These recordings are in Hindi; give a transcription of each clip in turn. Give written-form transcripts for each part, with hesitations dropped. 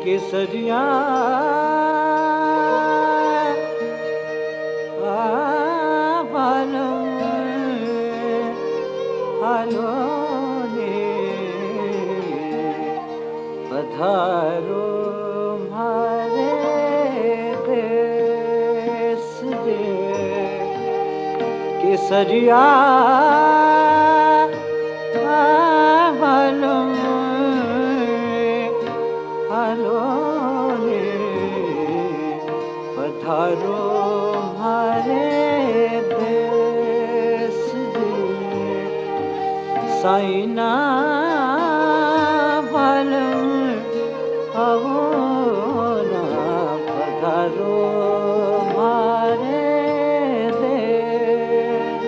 केसरिया हालो ने पधारो मारे देश रे केसरिया पधारो हमारे देश रे साईना बालम आओ ना पधारो हमारे देश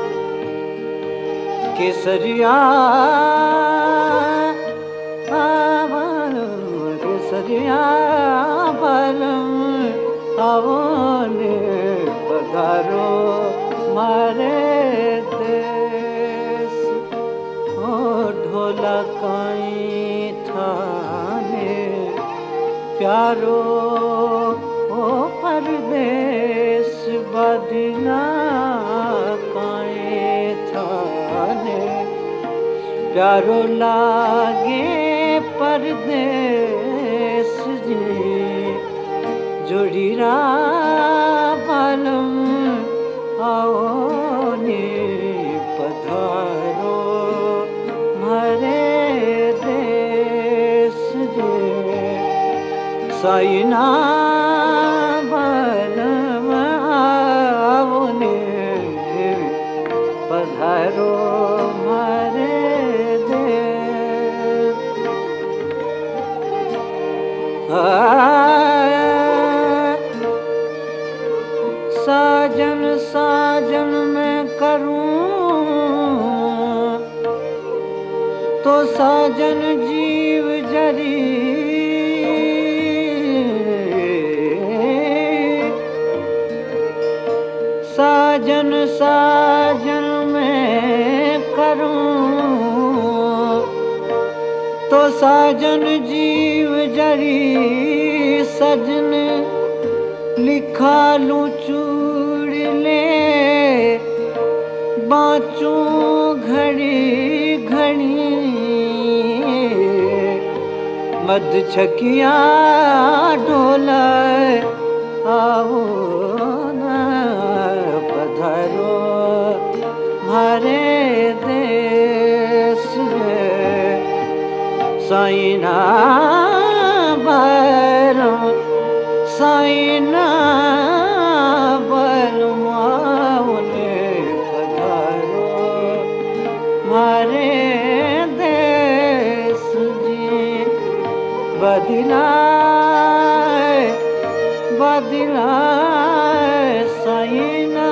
केसरिया केसरिया बालम आओ ने पधारो मारे देश ओ ढोला काई थाने प्यारो ओ परदेश बदना काई थाने प्यारो लागे परदेश जी जोड़ीरा बालम आओ ने पधारो मारे देश रे साईना बालम आओ ने पधारो मारे देश साजन साजन मैं करूं तो साजन जीव जरी साजन साजन मैं करूं तो साजन जीव जरी सजन लिखा लूं चूड़ ले बाँचूं घड़ी घड़ी मद छकिया ढोला आओ ना पधारो मारे देश रे साईना बालम साईना बलमाओ ने पधारो मारे देश जी बदलाए बदलाए साईना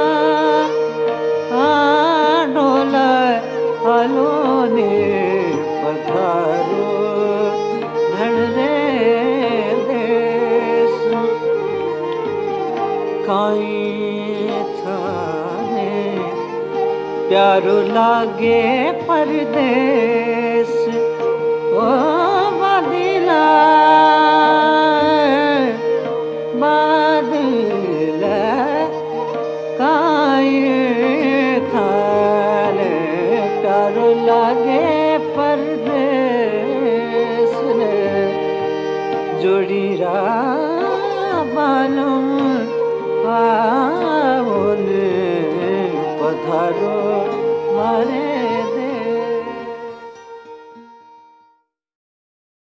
ढोला हालो ने पधारो धड़ रे काई थाने प्यारो लागे परदेश ओ बदला बादल काई थाने प्यारो लागे परदेश रे जोड़ीरा बालम आओ ने पधारो मारे